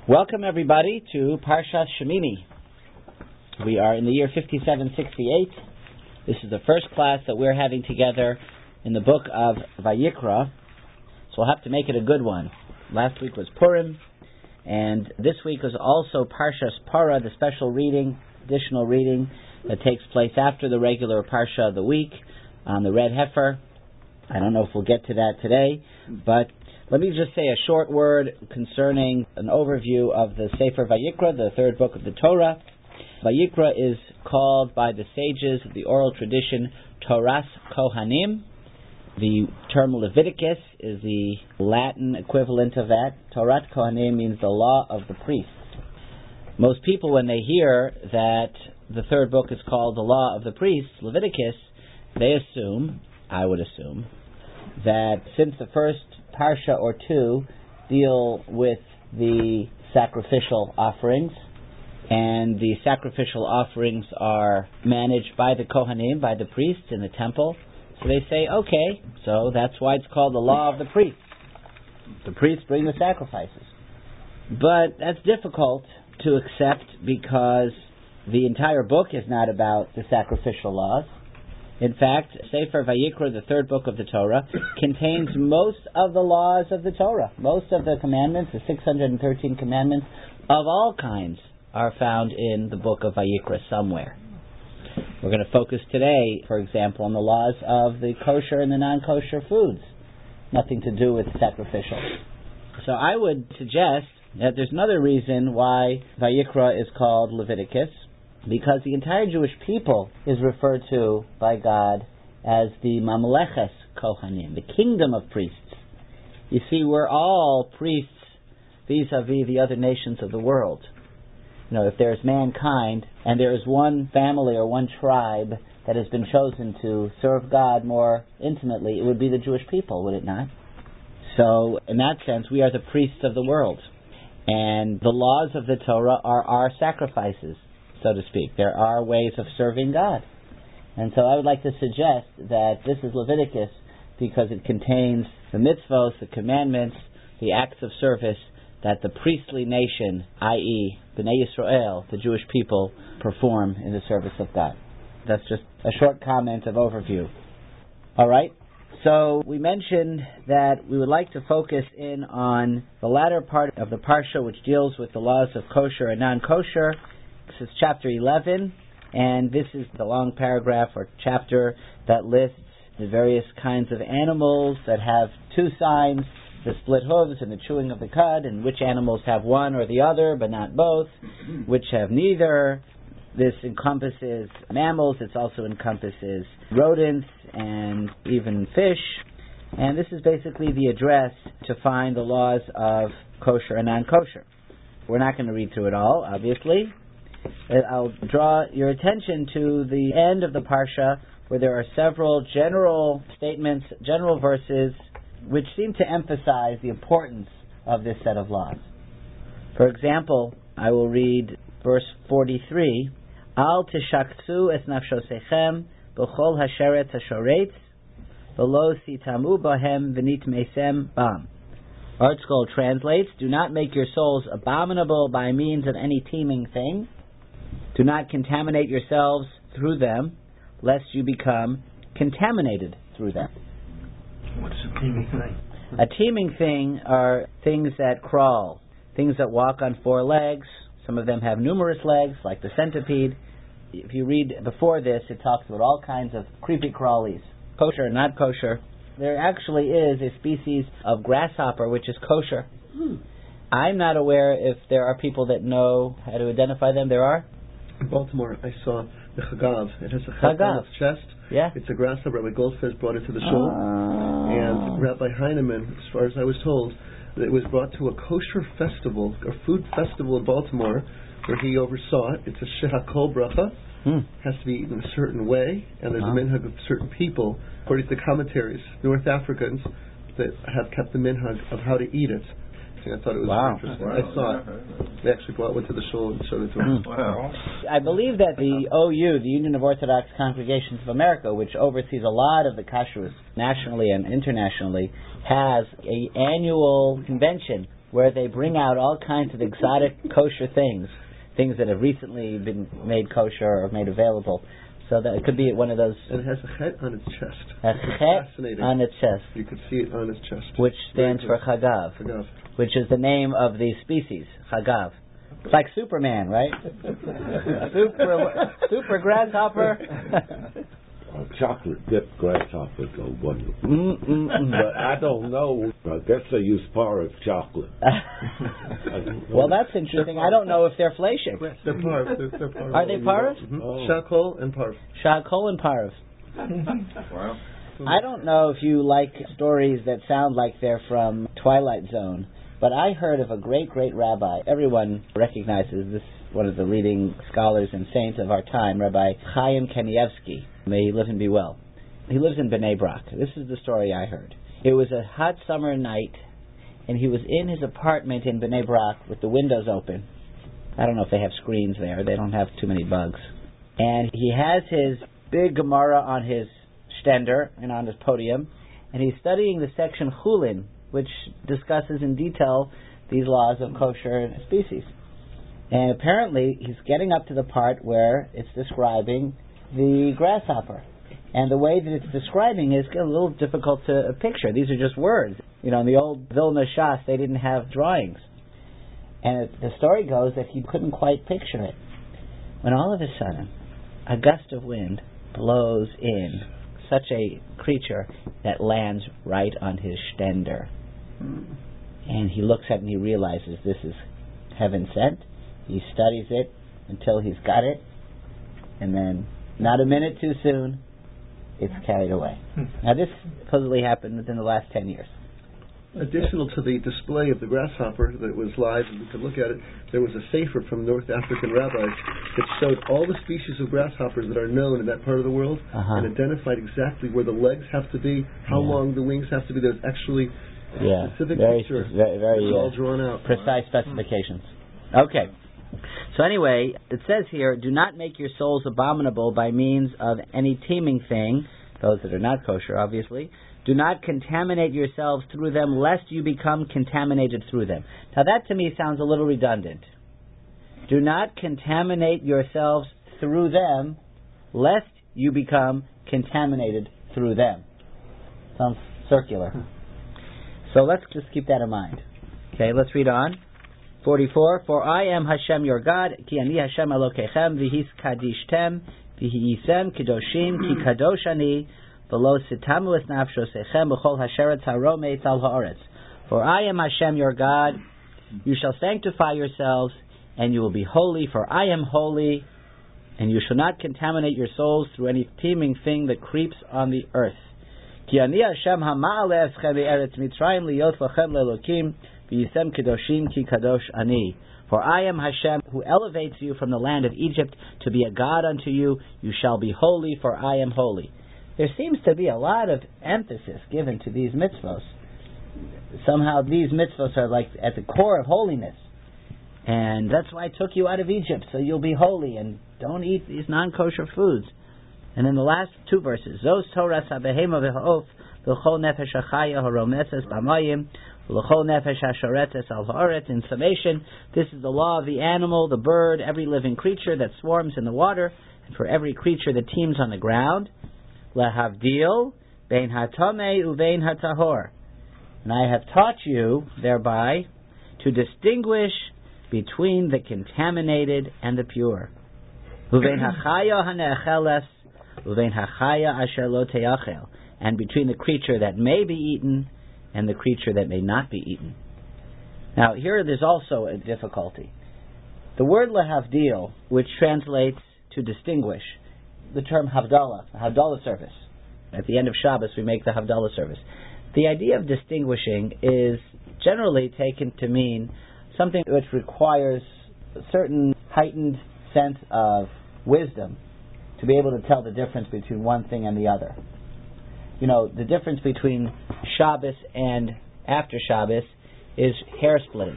Welcome everybody to Parshas Shemini. We are in the year 5768. This is the first class that we're having together in the book of Vayikra, so we'll have to make it a good one. Last week was Purim, and this week is also Parshas Parah, the special reading, additional reading that takes place after the regular Parsha of the week on the red heifer. I don't know if we'll get to that today, but let me just say a short word concerning an overview of the Sefer Vayikra, the third book of the Torah. Vayikra is called by the sages of the oral tradition Toras Kohanim. The term Leviticus is the Latin equivalent of that. Torat Kohanim means the law of the priests. Most people, when they hear that the third book is called the law of the priests, Leviticus, they assume, I would assume, that since the first Parsha or two deal with the sacrificial offerings, and the sacrificial offerings are managed by the Kohanim, by the priests in the temple, so they say, okay, so that's why it's called the law of the priests. The priests bring the sacrifices. But that's difficult to accept because the entire book is not about the sacrificial laws. In fact, Sefer Vayikra, the third book of the Torah, contains most of the laws of the Torah. Most of the commandments, the 613 commandments of all kinds, are found in the book of Vayikra somewhere. We're going to focus today, for example, on the laws of the kosher and the non-kosher foods. Nothing to do with sacrificial. So I would suggest that there's another reason why Vayikra is called Leviticus, because the entire Jewish people is referred to by God as the Mamleches Kohanim, the kingdom of priests. You see, we're all priests vis-a-vis the other nations of the world. You know, if there's mankind and there is one family or one tribe that has been chosen to serve God more intimately, it would be the Jewish people, would it not? So, in that sense, we are the priests of the world. And the laws of the Torah are our sacrifices, so to speak. There are ways of serving God. And so I would like to suggest that this is Leviticus because it contains the mitzvos, the commandments, the acts of service that the priestly nation, i.e. Bnei Yisrael, the Jewish people, perform in the service of God. That's just a short comment of overview. All right? So we mentioned that we would like to focus in on the latter part of the Parsha, which deals with the laws of kosher and non-kosher. This is chapter 11, and this is the long paragraph or chapter that lists the various kinds of animals that have two signs, the split hooves and the chewing of the cud, and which animals have one or the other, but not both, which have neither. This encompasses mammals, it also encompasses rodents and even fish, and this is basically the address to find the laws of kosher and non-kosher. We're not going to read through it all, obviously. I'll draw your attention to the end of the Parsha, where there are several general statements, general verses, which seem to emphasize the importance of this set of laws. For example, I will read verse 43, Al tishaksu es nafshosechem b'chol hasheret hashoretz v'lo sitamu bahem v'nitmeisem bam. ArtScroll translates, do not make your souls abominable by means of any teeming thing. Do not contaminate yourselves through them, lest you become contaminated through them. What's a teeming thing? A teeming thing are things that crawl, things that walk on four legs. Some of them have numerous legs, like the centipede. If you read before this, it talks about all kinds of creepy crawlies, kosher and not kosher. There actually is a species of grasshopper which is kosher. I'm not aware if there are people that know how to identify them. There are? In Baltimore, I saw the chagav. It has a chet on its chest. Yeah. It's a grasshopper. Rabbi Goldfest brought it to the shul. And Rabbi Heinemann, as far as I was told, it was brought to a kosher festival, a food festival in Baltimore, where he oversaw it. It's a shehakol bracha. Has to be eaten a certain way, and there's a minhag of certain people, according to the commentaries, North Africans, that have kept the minhag of how to eat it. I thought it was interesting. I saw it. They actually went to the shul and showed it to us. Wow. I believe that the OU, the Union of Orthodox Congregations of America, which oversees a lot of the kashrus nationally and internationally, has an annual convention where they bring out all kinds of exotic kosher things that have recently been made kosher or made available. So that it could be one of those. And it has a chet on its chest. A chet on its chest. You could see it on its chest. Which stands for Chagav. Chagav. Which is the name of the species, Chagav. It's like Superman, right? super grasshopper. Chocolate dipped grasshoppers go wonderful. But I don't know. I guess they use parv chocolate. Well, that's interesting. I don't know if they're fleshik. They're parv. They're parv. Are they parv? Mm-hmm. Oh. Shakol and parv. Shakol and parv. Wow. I don't know if you like stories that sound like they're from Twilight Zone, but I heard of a great, great rabbi. Everyone recognizes this, one of the leading scholars and saints of our time, Rabbi Chaim Kanievsky. May he live and be well. He lives in Bnei Brak. This is the story I heard. It was a hot summer night, and he was in his apartment in Bnei Brak with the windows open. I don't know if they have screens there. They don't have too many bugs. And he has his big Gemara on his stender and on his podium, and he's studying the section Chulin, which discusses in detail these laws of kosher species. And apparently he's getting up to the part where it's describing the grasshopper. And the way that it's describing is a little difficult to picture. These are just words. You know, in the old Vilna Shas, they didn't have drawings. And the story goes that he couldn't quite picture it. When all of a sudden, a gust of wind blows in such a creature that lands right on his stender. And he looks at it and he realizes this is heaven sent. He studies it until he's got it, and then not a minute too soon, it's carried away. Now this supposedly happened within the last 10 years. Additional to the display of the grasshopper that was live and we could look at it, there was a sefer from North African rabbis that showed all the species of grasshoppers that are known in that part of the world and identified exactly where the legs have to be, how long the wings have to be. There's actually a specific picture. Very it's all drawn out. Precise specifications. Okay. So anyway, it says here, do not make your souls abominable by means of any teeming thing, those that are not kosher, obviously. Do not contaminate yourselves through them, lest you become contaminated through them. Now that to me sounds a little redundant. Do not contaminate yourselves through them, lest you become contaminated through them. Sounds circular. So let's just keep that in mind. Okay, let's read on. 44. For I am Hashem your God, ki ani Hashem Elokechem, v'his kadishtem, v'hiisem kedoshim, ki kadosh ani, v'lo sitamu es nafshosechem, v'chol hasheretz harometz al haaretz. For I am Hashem your God, you shall sanctify yourselves, and you will be holy, for I am holy, and you shall not contaminate your souls through any teeming thing that creeps on the earth. Ki ani Hashem hama'ale eschem be'eretz Mitzrayim liyot lachem le'elokim, v'yisem kedoshim ki kadosh ani. For I am Hashem, who elevates you from the land of Egypt to be a God unto you. You shall be holy, for I am holy. There seems to be a lot of emphasis given to these mitzvos. Somehow these mitzvos are like at the core of holiness. And that's why I took you out of Egypt, so you'll be holy and don't eat these non-kosher foods. And then the last two verses, Zos Torah sabehema v'ha'of v'chol nefesh ha'chaya ha'rometzes b'mayim v'chol nefesh ha'shoretzes al ha'aretz. In summation, this is the law of the animal, the bird, every living creature that swarms in the water, and for every creature that teems on the ground. Lehavdil bein hatamei uvein hatahor. And I have taught you thereby to distinguish between the contaminated and the pure. Uvein hachaya hane'acheles uvein hachaya asher lo te'achel. And between the creature that may be eaten and the creature that may not be eaten. Now here there's also a difficulty. The word lehavdil, which translates to distinguish, the term Havdalah, the Havdalah service. At the end of Shabbos we make the Havdalah service. The idea of distinguishing is generally taken to mean something which requires a certain heightened sense of wisdom to be able to tell the difference between one thing and the other. You know, the difference between Shabbos and after Shabbos is hair splitting.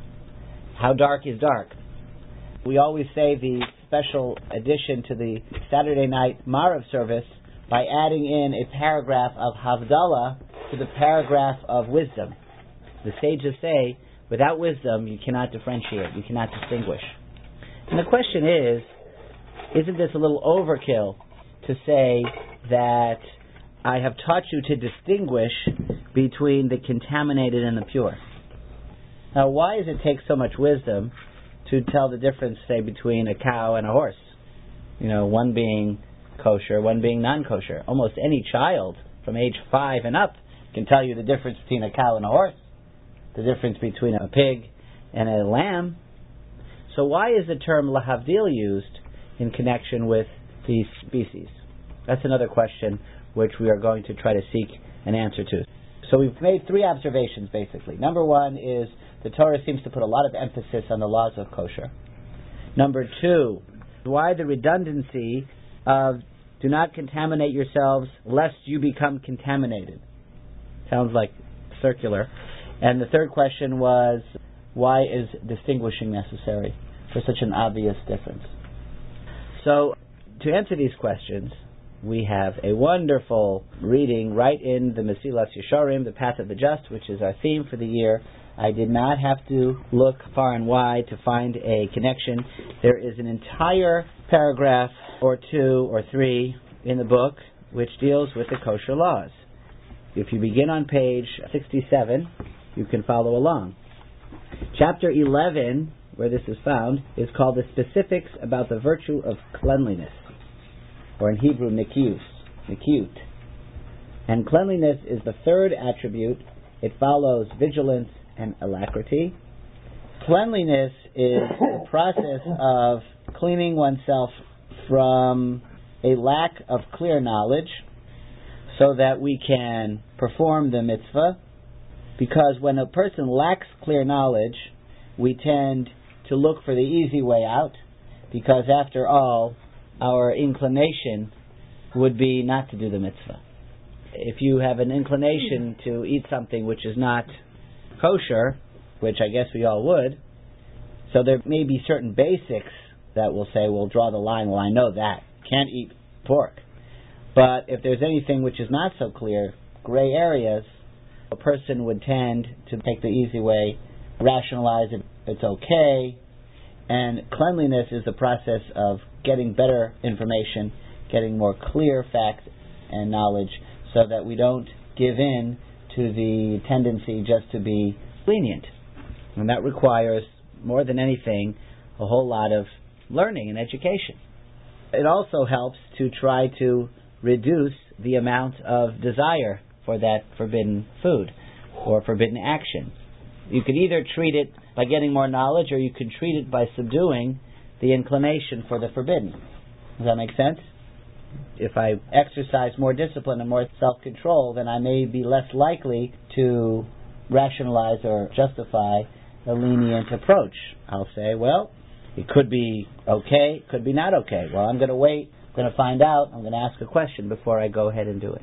How dark is dark? We always say the special addition to the Saturday night Marav service by adding in a paragraph of Havdalah to the paragraph of wisdom. The sages say, Without wisdom, you cannot differentiate, you cannot distinguish. And the question is, isn't this a little overkill to say that I have taught you to distinguish between the contaminated and the pure? Now, why does it take so much wisdom to tell the difference, say, between a cow and a horse? One being kosher, one being non-kosher. Almost any child from age 5 and up can tell you the difference between a cow and a horse, the difference between a pig and a lamb. So why is the term lahavdil used in connection with these species? That's another question which we are going to try to seek an answer to. So we've made 3 observations, basically. Number 1 is the Torah seems to put a lot of emphasis on the laws of kosher. Number 2, why the redundancy of do not contaminate yourselves lest you become contaminated? Sounds like circular. And the third question was, why is distinguishing necessary for such an obvious difference? So, to answer these questions, we have a wonderful reading right in the Mesilas Yesharim, the Path of the Just, which is our theme for the year. I did not have to look far and wide to find a connection. There is an entire paragraph or 2 or 3 in the book which deals with the kosher laws. If you begin on page 67, you can follow along. Chapter 11, where this is found, is called the specifics about the virtue of cleanliness, or in Hebrew, nikiut. And cleanliness is the third attribute. It follows vigilance and alacrity. Cleanliness is the process of cleaning oneself from a lack of clear knowledge so that we can perform the mitzvah. Because when a person lacks clear knowledge, we tend to look for the easy way out, because after all, our inclination would be not to do the mitzvah. If you have an inclination to eat something which is not kosher, which I guess we all would, so there may be certain basics that will say, we'll draw the line, well, I know that, can't eat pork. But if there's anything which is not so clear, gray areas, a person would tend to take the easy way, rationalize it, it's okay, and cleanliness is the process of getting better information, getting more clear facts and knowledge, so that we don't give in to the tendency just to be lenient. And that requires, more than anything, a whole lot of learning and education. It also helps to try to reduce the amount of desire for that forbidden food or forbidden action. You can either treat it by getting more knowledge, or you can treat it by subduing the inclination for the forbidden. Does that make sense? If I exercise more discipline and more self-control, then I may be less likely to rationalize or justify a lenient approach. I'll say, well, it could be okay, it could be not okay. Well, I'm going to wait, I'm going to find out, I'm going to ask a question before I go ahead and do it.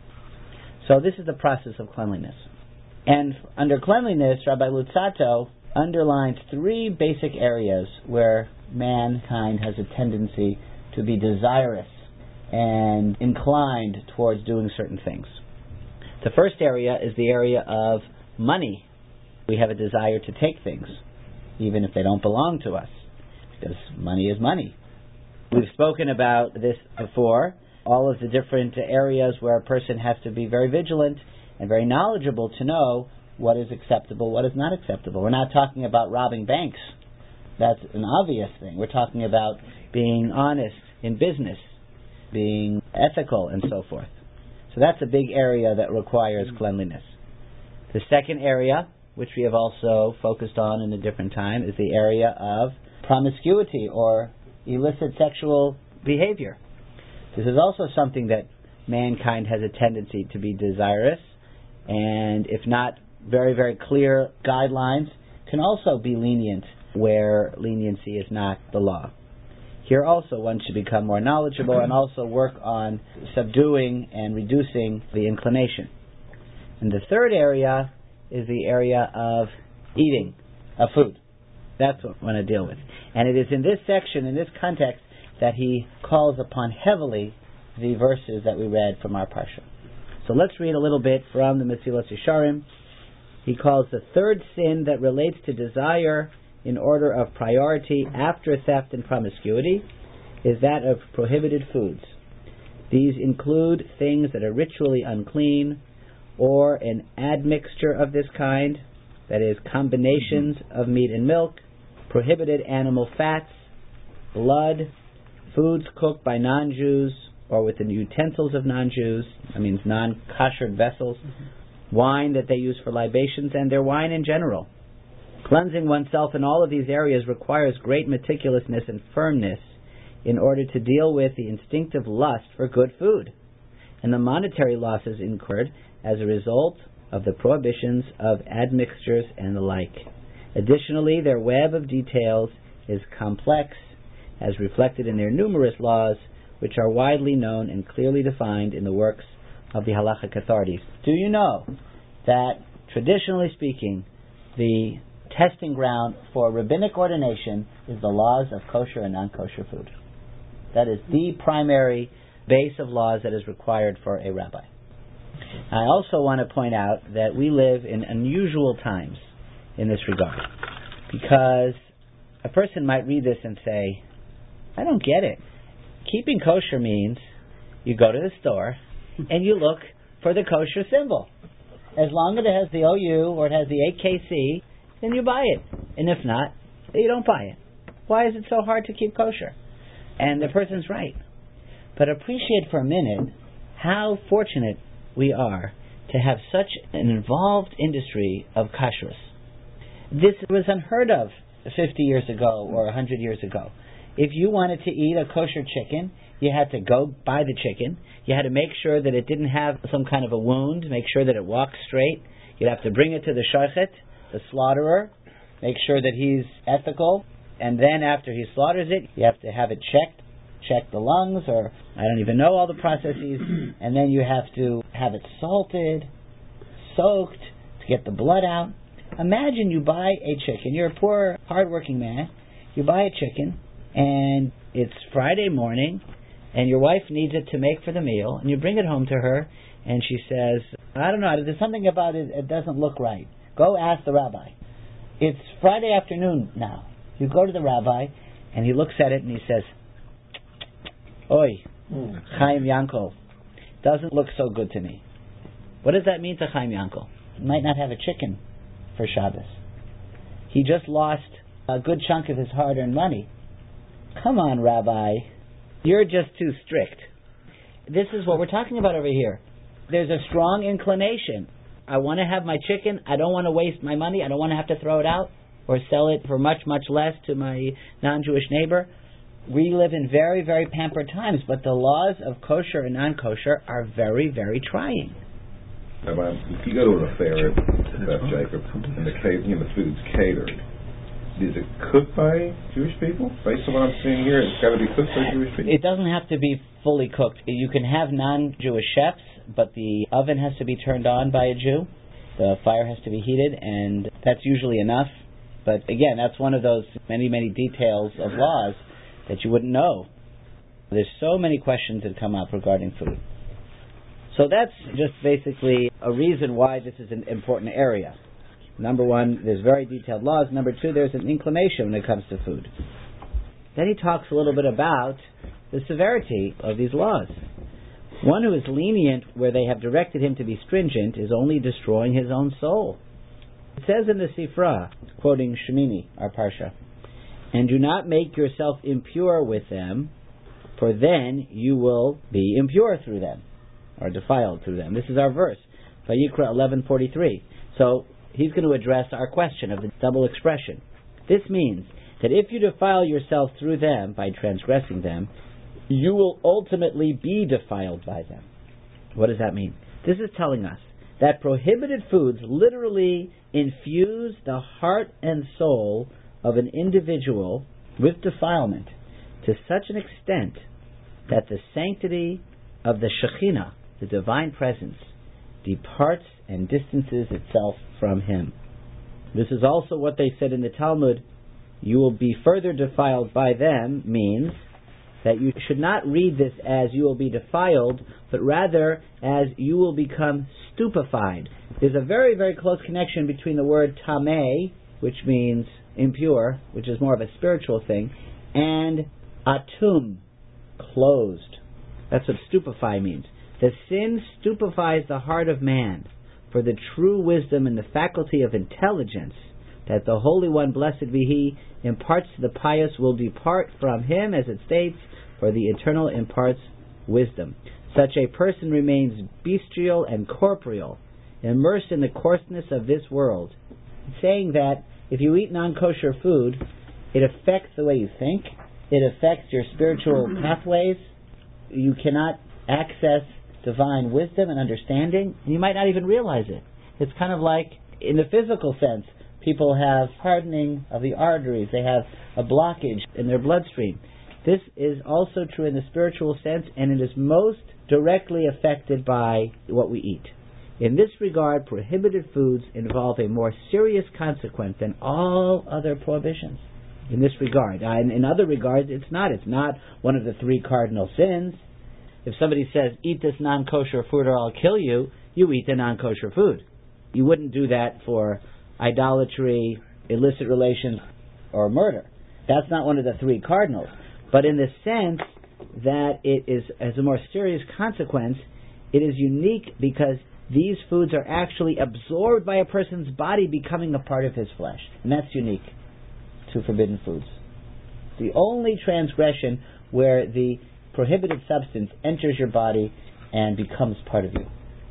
So this is the process of cleanliness. And under cleanliness, Rabbi Luzzatto underlines 3 basic areas where mankind has a tendency to be desirous and inclined towards doing certain things. The first area is the area of money. We have a desire to take things, even if they don't belong to us, because money is money. We've spoken about this before, all of the different areas where a person has to be very vigilant and very knowledgeable to know what is acceptable, what is not acceptable. We're not talking about robbing banks. That's an obvious thing. We're talking about being honest in business, being ethical, and so forth. So that's a big area that requires cleanliness. The second area, which we have also focused on in a different time, is the area of promiscuity or illicit sexual behavior. This is also something that mankind has a tendency to be desirous, and if not very, very clear guidelines, can also be lenient where leniency is not the law. Here also one should become more knowledgeable and also work on subduing and reducing the inclination. And the third area is the area of eating, of food. That's what I want to deal with. And it is in this section, in this context, that he calls upon heavily the verses that we read from our parsha. So let's read a little bit from the Mesilas Yesharim. he calls the third sin that relates to desire in order of priority after theft and promiscuity is that of prohibited foods. These include things that are ritually unclean, or an admixture of this kind, that is, combinations of meat and milk, prohibited animal fats, blood, foods cooked by non-Jews or with the utensils of non-Jews, that means non-kosher vessels, wine that they use for libations, and their wine in general. Cleansing oneself in all of these areas requires great meticulousness and firmness in order to deal with the instinctive lust for good food and the monetary losses incurred as a result of the prohibitions of admixtures and the like. Additionally, their web of details is complex, as reflected in their numerous laws, which are widely known and clearly defined in the works of the halachic authorities. Do you know that, traditionally speaking, the testing ground for rabbinic ordination is the laws of kosher and non-kosher food? That is the primary base of laws that is required for a rabbi. I also want to point out that we live in unusual times in this regard, because a person might read this and say, I don't get it. Keeping kosher means you go to the store and you look for the kosher symbol. As long as it has the OU or it has the AKC, then you buy it. And if not, you don't buy it. Why is it so hard to keep kosher? And the person's right. But appreciate for a minute how fortunate we are to have such an involved industry of kashrus. This was unheard of 50 years ago or 100 years ago. If you wanted to eat a kosher chicken, you had to go buy the chicken. You had to make sure that it didn't have some kind of a wound, make sure that it walked straight. You'd have to bring it to the shochet, the slaughterer, make sure that he's ethical. And then after he slaughters it, you have to have it checked, check the lungs, or I don't even know all the processes. And then you have to have it salted, soaked, to get the blood out. Imagine you buy a chicken. You're a poor, hard-working man. You buy a chicken, and it's Friday morning, and your wife needs it to make for the meal, and you bring it home to her, and she says, I don't know, there's something about it, it doesn't look right. Go ask the rabbi. It's Friday afternoon now. You go to the rabbi, and he looks at it, and he says, Oi, Chaim Yankel, doesn't look so good to me. What does that mean to Chaim Yankel? He might not have a chicken for Shabbos. He just lost a good chunk of his hard-earned money. Come on, Rabbi. You're just too strict. This is what we're talking about over here. There's a strong inclination. I want to have my chicken. I don't want to waste my money. I don't want to have to throw it out or sell it for much, much less to my non-Jewish neighbor. We live in very, very pampered times, but the laws of kosher and non-kosher are very, very trying. If you go to a fair at Beth Jacob and the food's catered, is it cooked by Jewish people? Based on what I'm seeing here, it's got to be cooked by Jewish people? It doesn't have to be fully cooked. You can have non-Jewish chefs, but the oven has to be turned on by a Jew. The fire has to be heated, and that's usually enough. But again, that's one of those many, many details of laws that you wouldn't know. There's so many questions that come up regarding food. So that's just basically a reason why this is an important area. Number one, there's very detailed laws. Number two, there's an inclination when it comes to food. Then he talks a little bit about the severity of these laws. One who is lenient where they have directed him to be stringent is only destroying his own soul. It says in the Sifra, quoting Shemini, our Parsha, and do not make yourself impure with them, for then you will be impure through them, or defiled through them. This is our verse, Vayikra 11:43. So he's going to address our question of the double expression. This means that if you defile yourself through them by transgressing them, you will ultimately be defiled by them. What does that mean? This is telling us that prohibited foods literally infuse the heart and soul of an individual with defilement to such an extent that the sanctity of the Shekhinah, the divine presence, departs and distances itself from him. This is also what they said in the Talmud, you will be further defiled by them, means that you should not read this as you will be defiled, but rather as you will become stupefied. There's a very, very close connection between the word tameh, which means impure, which is more of a spiritual thing, and atum, closed. That's what stupefy means. The sin stupefies the heart of man, for the true wisdom and the faculty of intelligence that the Holy One, blessed be He, imparts to the pious will depart from him, as it states, for the Eternal imparts wisdom. Such a person remains bestial and corporeal, immersed in the coarseness of this world. It's saying that if you eat non-kosher food, it affects the way you think, it affects your spiritual pathways, you cannot access divine wisdom and understanding, and you might not even realize it. It's kind of like, in the physical sense, people have hardening of the arteries, they have a blockage in their bloodstream. This is also true in the spiritual sense, and it is most directly affected by what we eat. In this regard, prohibited foods involve a more serious consequence than all other prohibitions. In this regard. And in other regards, it's not. It's not one of the 3 cardinal sins. If somebody says, eat this non-kosher food or I'll kill you, you eat the non-kosher food. You wouldn't do that for idolatry, illicit relations, or murder. That's not one of the 3 cardinals. But in the sense that it is, as a more serious consequence, it is unique because these foods are actually absorbed by a person's body, becoming a part of his flesh. And that's unique to forbidden foods. The only transgression where the prohibited substance enters your body and becomes part of you.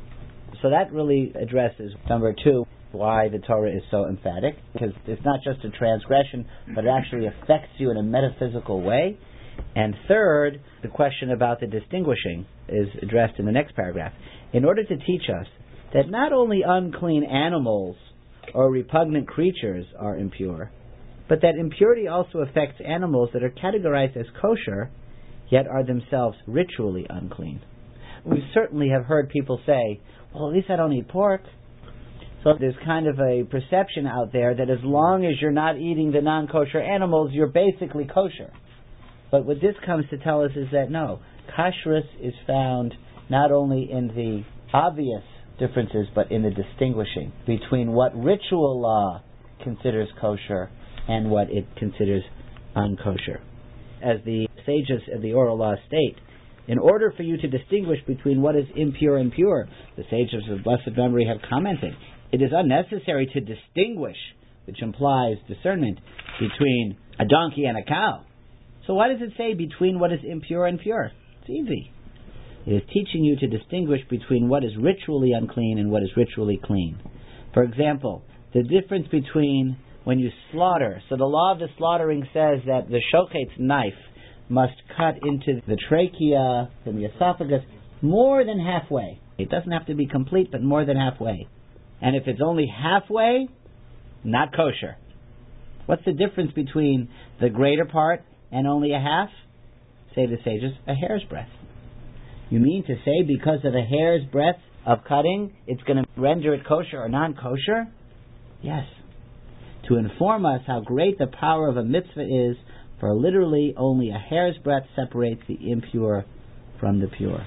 So that really addresses number 2, why the Torah is so emphatic, because it's not just a transgression, but it actually affects you in a metaphysical way. And third, the question about the distinguishing is addressed in the next paragraph. In order to teach us that not only unclean animals or repugnant creatures are impure, but that impurity also affects animals that are categorized as kosher, yet are themselves ritually unclean. We certainly have heard people say, well, at least I don't eat pork. So there's kind of a perception out there that as long as you're not eating the non-kosher animals, you're basically kosher. But what this comes to tell us is that no, kashrus is found not only in the obvious differences, but in the distinguishing between what ritual law considers kosher and what it considers unkosher. As the sages of the oral law state, in order for you to distinguish between what is impure and pure, the sages of blessed memory have commented, it is unnecessary to distinguish, which implies discernment, between a donkey and a cow. So why does it say between what is impure and pure? It's easy. It is teaching you to distinguish between what is ritually unclean and what is ritually clean. For example, the difference between when you slaughter. So the law of the slaughtering says that the shochet's knife must cut into the trachea and the esophagus more than halfway. It doesn't have to be complete, but more than halfway. And if it's only halfway, not kosher. What's the difference between the greater part and only a half? Say the sages, a hair's breadth. You mean to say because of a hair's breadth of cutting, it's going to render it kosher or non-kosher? Yes. To inform us how great the power of a mitzvah is, for literally only a hair's breadth separates the impure from the pure.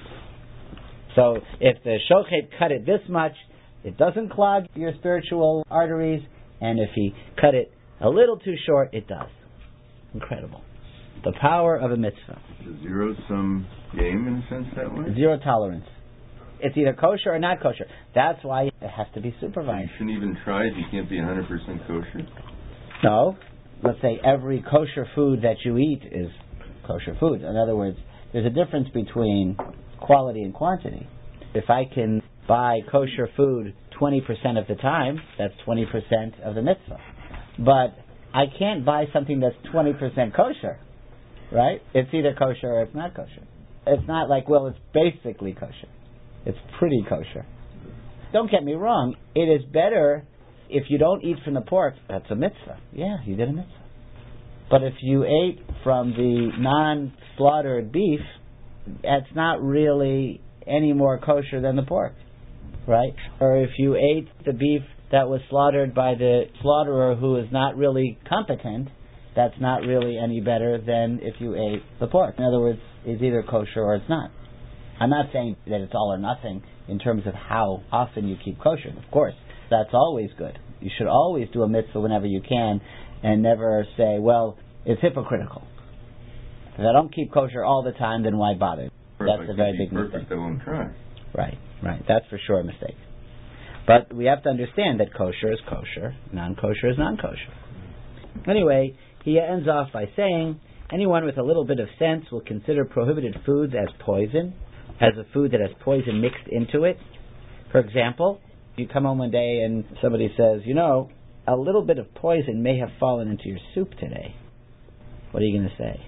So if the shochet cut it this much, it doesn't clog your spiritual arteries, and if he cut it a little too short, it does. Incredible. The power of a mitzvah. Is zero-sum game in a sense that way? Zero tolerance. It's either kosher or not kosher. That's why it has to be supervised. You shouldn't even try if you can't be 100% kosher? No. Let's say every kosher food that you eat is kosher food. In other words, there's a difference between quality and quantity. If I can buy kosher food 20% of the time, that's 20% of the mitzvah. But I can't buy something that's 20% kosher, right? It's either kosher or it's not kosher. It's not like, well, it's basically kosher. It's pretty kosher. Don't get me wrong. It is better if you don't eat from the pork. That's a mitzvah. Yeah, you did a mitzvah. But if you ate from the non-slaughtered beef, that's not really any more kosher than the pork, right? Or if you ate the beef that was slaughtered by the slaughterer who is not really competent, that's not really any better than if you ate the pork. In other words, it's either kosher or it's not. I'm not saying that it's all or nothing in terms of how often you keep kosher. Of course, that's always good. You should always do a mitzvah whenever you can and never say, well, it's hypocritical. If I don't keep kosher all the time, then why bother? That's a very big mistake. I won't try. Right. That's for sure a mistake. But we have to understand that kosher is kosher, non-kosher is non-kosher. Anyway, he ends off by saying, anyone with a little bit of sense will consider prohibited foods as poison, as a food that has poison mixed into it. For example, you come home one day and somebody says, a little bit of poison may have fallen into your soup today. What are you going to say?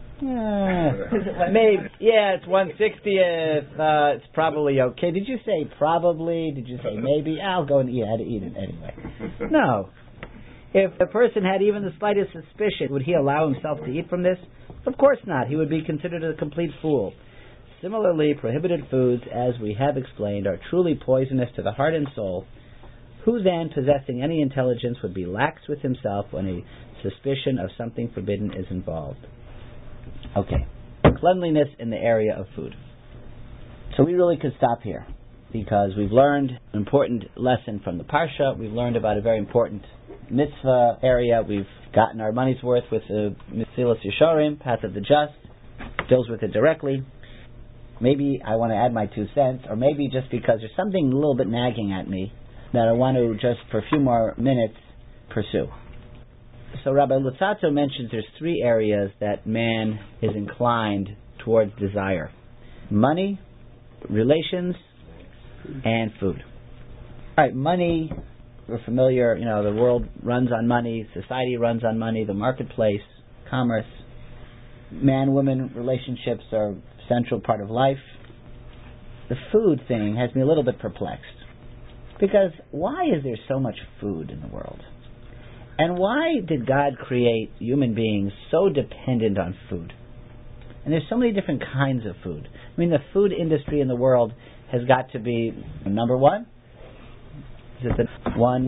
Maybe. Yeah, it's 1/60th. It's probably okay. Did you say probably? Did you say maybe? I'll go and eat it anyway. No. If a person had even the slightest suspicion, would he allow himself to eat from this? Of course not. He would be considered a complete fool. Similarly, prohibited foods, as we have explained, are truly poisonous to the heart and soul. Who then, possessing any intelligence, would be lax with himself when a suspicion of something forbidden is involved? Okay. Cleanliness in the area of food. So we really could stop here, because we've learned an important lesson from the Parsha. We've learned about a very important mitzvah area. We've gotten our money's worth with the Mesilas Yesharim, Path of the Just. Deals with it directly. Maybe I want to add my 2 cents, or maybe just because there's something a little bit nagging at me that I want to just for a few more minutes pursue. So Rabbi Luzzatto mentions there's 3 areas that man is inclined towards desire: money, relations, and food. All right, money, we're familiar, the world runs on money, society runs on money, the marketplace, commerce. Man-woman relationships are a central part of life. The food thing has me a little bit perplexed. Because why is there so much food in the world? And why did God create human beings so dependent on food? And there's so many different kinds of food. I mean, the food industry in the world has got to be number one. Is it the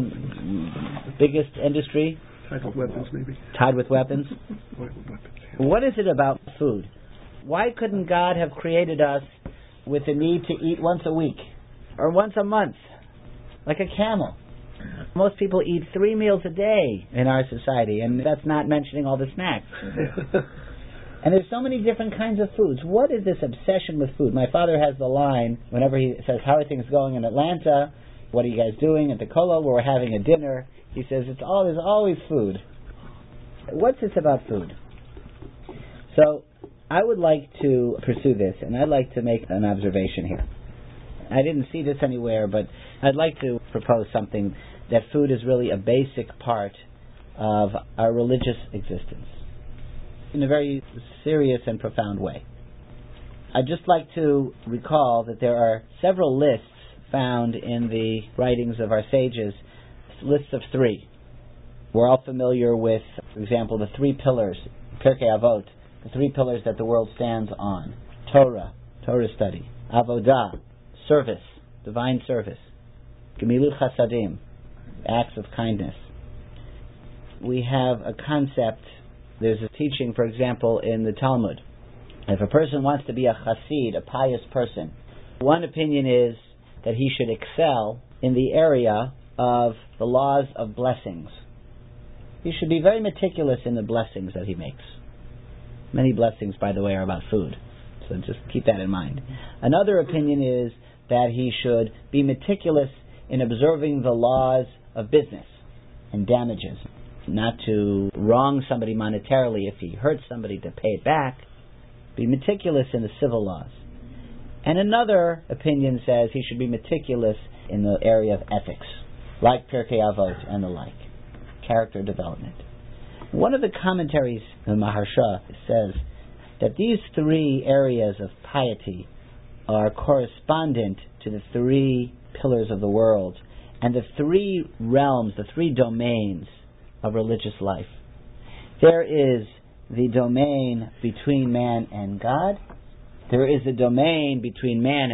one biggest industry? Tied with weapons, maybe. Tied with weapons? What is it about food? Why couldn't God have created us with the need to eat once a week? Or once a month? Like a camel. Most people eat 3 meals a day in our society, and that's not mentioning all the snacks. And there's so many different kinds of foods. What is this obsession with food? My father has the line, whenever he says, how are things going in Atlanta? What are you guys doing at the Kollel where we're having a dinner? He says, there's always food. What's this about food? So, I would like to pursue this, and I'd like to make an observation here. I didn't see this anywhere, but I'd like to propose something, that food is really a basic part of our religious existence in a very serious and profound way. I'd just like to recall that there are several lists found in the writings of our sages, lists of 3. We're all familiar with, for example, the 3 pillars, Pirkei Avot, the 3 pillars that the world stands on: Torah study; Avodah, service, divine service; Gemilut Chasadim, acts of kindness. We have a concept, there's a teaching, for example, in the Talmud. If a person wants to be a chassid, a pious person, one opinion is that he should excel in the area of the laws of blessings. He should be very meticulous in the blessings that he makes. Many blessings, by the way, are about food, so just keep that in mind. Another opinion is that he should be meticulous in observing the laws of business and damages, not to wrong somebody monetarily if he hurts somebody, to pay it back. Be meticulous in the civil laws. And another opinion says he should be meticulous in the area of ethics, like Pirkei Avot and the like, character development. One of the commentaries, the Maharsha, says that these 3 areas of piety are correspondent to the 3 pillars of the world and the 3 realms, the 3 domains of religious life. There is the domain between man and God, there is a domain between man,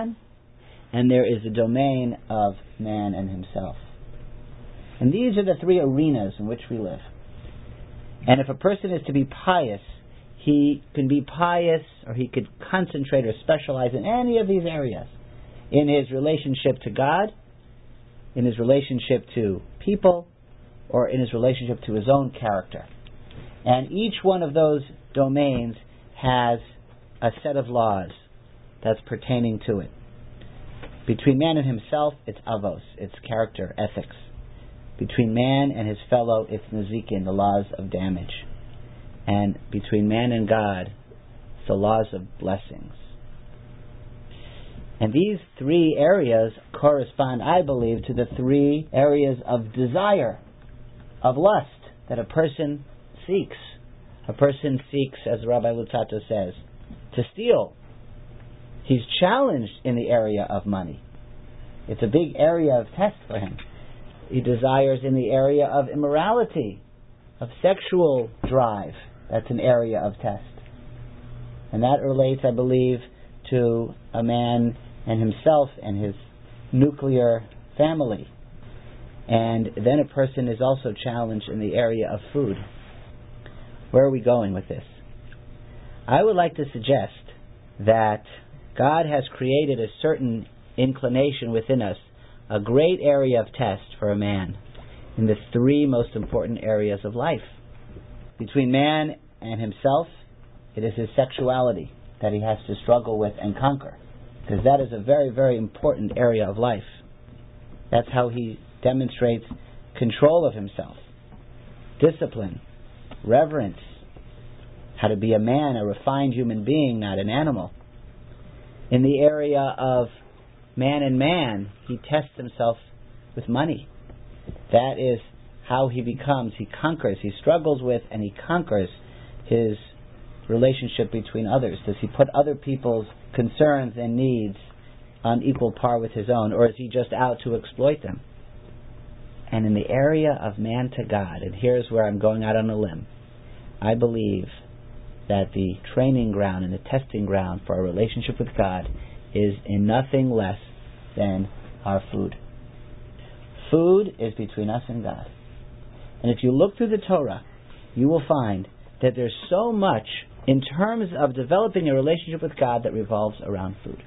and there is a domain of man and himself. And these are the 3 arenas in which we live. And if a person is to be pious, he can be pious, or he could concentrate or specialize in any of these areas. In his relationship to God, in his relationship to people, or in his relationship to his own character. And each one of those domains has a set of laws that's pertaining to it. Between man and himself, it's avos, it's character, ethics. Between man and his fellow, it's nezikin, the laws of damage. And between man and God, it's the laws of blessings. And these three areas correspond, I believe, to the three areas of desire, of lust, that a person seeks. A person seeks, as Rabbi Luzzatto says, to steal. He's challenged in the area of money. It's a big area of test for him. He desires in the area of immorality, of sexual drive. That's an area of test. And that relates, I believe, to a man and himself and his nuclear family. And then a person is also challenged in the area of food. Where are we going with this? I would like to suggest that God has created a certain inclination within us, a great area of test for a man in the three most important areas of life. Between man and himself, it is his sexuality that he has to struggle with and conquer, because that is a very, very important area of life. That's how he demonstrates control of himself, discipline, reverence, how to be a man, a refined human being, not an animal. In the area of man and man, he tests himself with money. That is how he conquers, he struggles with and he conquers his relationship between others. Does he put other people's concerns and needs on equal par with his own, or is he just out to exploit them? And in the area of man to God, and here's where I'm going out on a limb, I believe that the training ground and the testing ground for our relationship with God is in nothing less than our food. Food is between us and God. And if you look through the Torah, you will find that there's so much in terms of developing a relationship with God that revolves around food.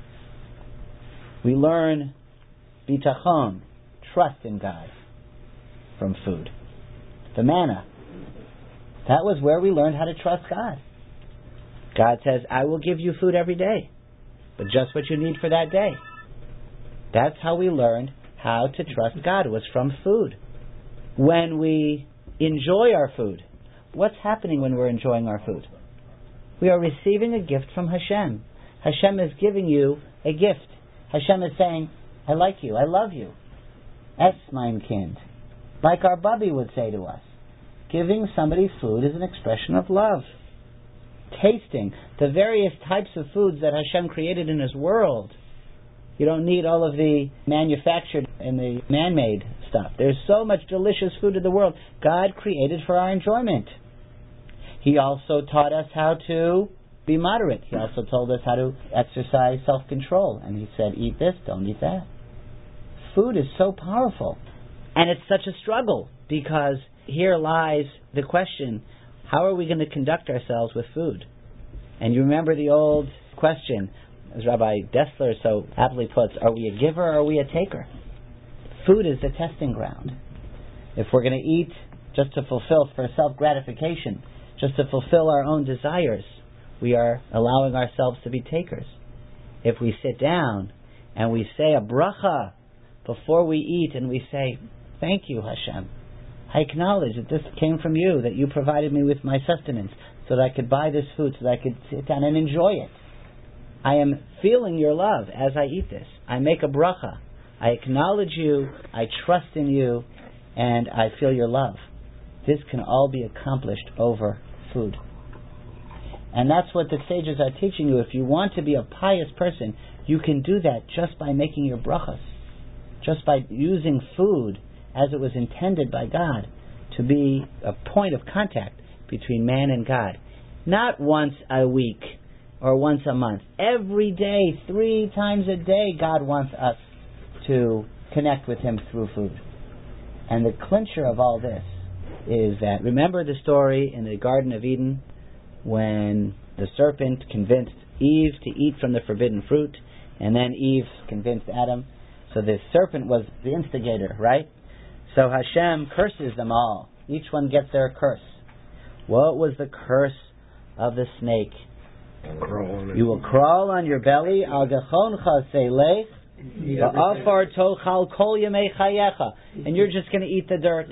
We learn bitachon, trust in God, from food. The manna, that was where we learned how to trust God. God says, I will give you food every day, but just what you need for that day. That's how we learned how to trust God. It was from food. When we enjoy our food, what's happening when we're enjoying our food? We are receiving a gift from Hashem. Hashem is giving you a gift. Hashem is saying, I like you, I love you. Es mein Kind. Like our Bubby would say to us, giving somebody food is an expression of love. Tasting the various types of foods that Hashem created in His world. You don't need all of the manufactured and the man-made stuff. There's so much delicious food in the world God created for our enjoyment. He also taught us how to be moderate. He also told us how to exercise self-control. And He said, eat this, don't eat that. Food is so powerful. And it's such a struggle, because here lies the question, how are we going to conduct ourselves with food? And you remember the old question, as Rabbi Dessler so aptly puts, are we a giver or are we a taker? Food is the testing ground. If we're going to eat just to fulfill, for self-gratification, just to fulfill our own desires, we are allowing ourselves to be takers. If we sit down and we say a bracha before we eat, and we say, thank you, Hashem. I acknowledge that this came from you, that you provided me with my sustenance, so that I could buy this food, so that I could sit down and enjoy it. I am feeling your love as I eat this. I make a bracha. I acknowledge you, I trust in you, and I feel your love. This can all be accomplished over food. And that's what the sages are teaching you. If you want to be a pious person, you can do that just by making your brachas, just by using food as it was intended by God to be a point of contact between man and God. Not once a week or once a month. Every day, 3 times a day, God wants us to connect with Him through food. And the clincher of all this is that, remember the story in the Garden of Eden when the serpent convinced Eve to eat from the forbidden fruit, and then Eve convinced Adam. So the serpent was the instigator, right? So Hashem curses them all. Each one gets their curse. What was the curse of the snake? You will crawl on your belly, and you're just going to eat the dirt.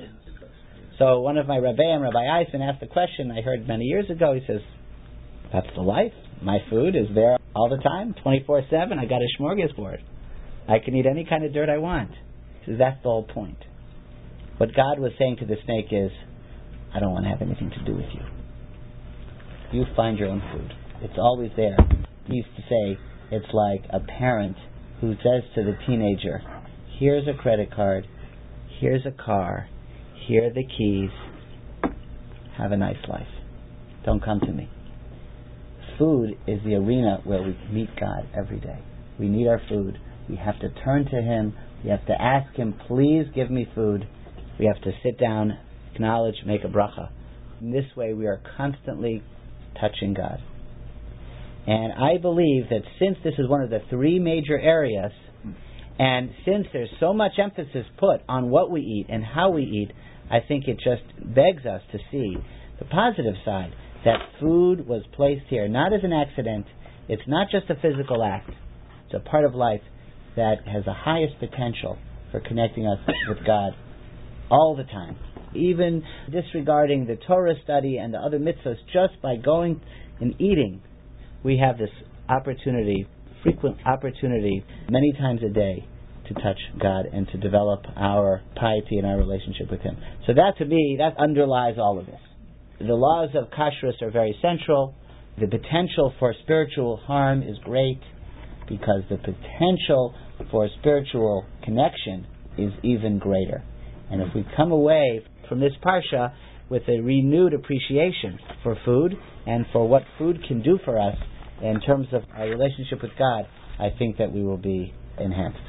So one of my Rebbeim, Rabbi Eisen, asked a question I heard many years ago. He says, that's the life. My food is there all the time, 24/7. I got a smorgasbord. I can eat any kind of dirt I want. He says, that's the whole point. What God was saying to the snake is, I don't want to have anything to do with you. You find your own food. It's always there. He used to say, it's like a parent who says to the teenager, here's a credit card, here's a car, here are the keys, have a nice life. Don't come to me. Food is the arena where we meet God every day. We need our food. We have to turn to Him. We have to ask Him, please give me food. We have to sit down, acknowledge, make a bracha. In this way we are constantly touching God. And I believe that since this is one of the three major areas, and since there's so much emphasis put on what we eat and how we eat, I think it just begs us to see the positive side, that food was placed here not as an accident. It's not just a physical act. It's a part of life that has the highest potential for connecting us with God all the time. Even disregarding the Torah study and the other mitzvahs, just by going and eating, we have this opportunity, frequent opportunity, many times a day, to touch God and to develop our piety and our relationship with Him. So that, to me, that underlies all of this. The laws of kashrus are very central. The potential for spiritual harm is great, because the potential for spiritual connection is even greater. And if we come away from this parsha with a renewed appreciation for food and for what food can do for us in terms of our relationship with God, I think that we will be enhanced.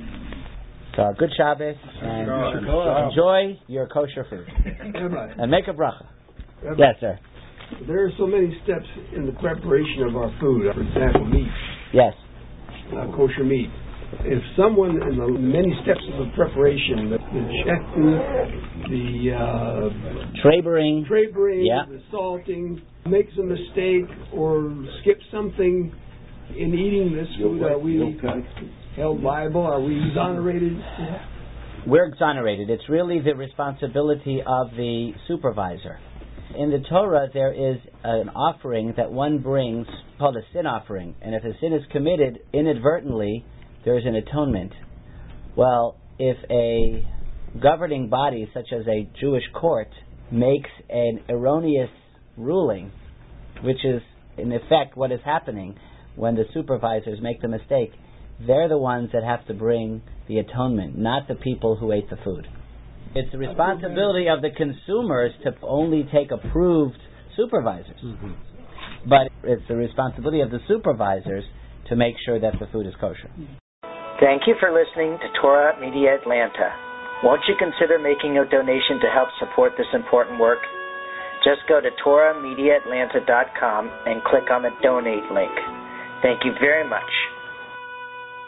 So, good Shabbos, and enjoy your kosher food. And make a bracha. Yes, sir. There are so many steps in the preparation of our food. For example, meat. Yes. Kosher meat. If someone in the many steps of the preparation, the checking, the Trabering, the salting, makes a mistake or skips something in eating this food, are we held liable? Are we exonerated? We're exonerated. It's really the responsibility of the supervisor. In the Torah, there is an offering that one brings called a sin offering. And if a sin is committed inadvertently, there is an atonement. Well, if a governing body, such as a Jewish court, makes an erroneous ruling, which is in effect what is happening when the supervisors make the mistake, they're the ones that have to bring the atonement, not the people who ate the food. It's the responsibility of the consumers to only take approved supervisors. Mm-hmm. But it's the responsibility of the supervisors to make sure that the food is kosher. Thank you for listening to Torah Media Atlanta. Won't you consider making a donation to help support this important work? Just go to TorahMediaAtlanta.com and click on the donate link. Thank you very much.